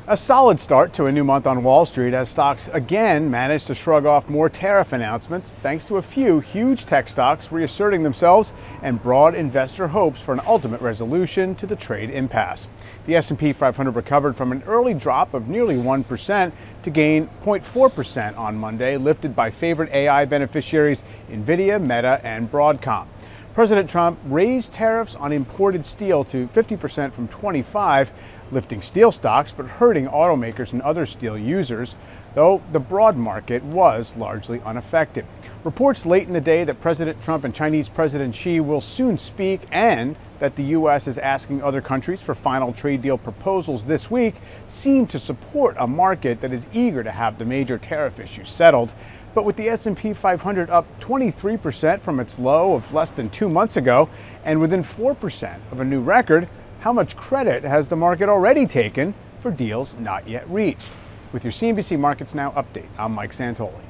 A solid start to a new month on Wall Street as stocks again managed to shrug off more tariff announcements thanks to a few huge tech stocks reasserting themselves and broad investor hopes for an ultimate resolution to the trade impasse. The S&P 500 recovered from an early drop of nearly 1% to gain 0.4% on Monday, lifted by favorite AI beneficiaries Nvidia, Meta, and Broadcom. President Trump raised tariffs on imported steel to 50% from 25%, lifting steel stocks but hurting automakers and other steel users, though the broad market was largely unaffected. Reports late in the day that President Trump and Chinese President Xi will soon speak and that the U.S. is asking other countries for final trade deal proposals this week seem to support a market that is eager to have the major tariff issues settled. But with the S&P 500 up 23% from its low of less than 2 months ago and within 4% of a new record, how much credit has the market already taken for deals not yet reached? With your CNBC Markets Now update, I'm Mike Santoli.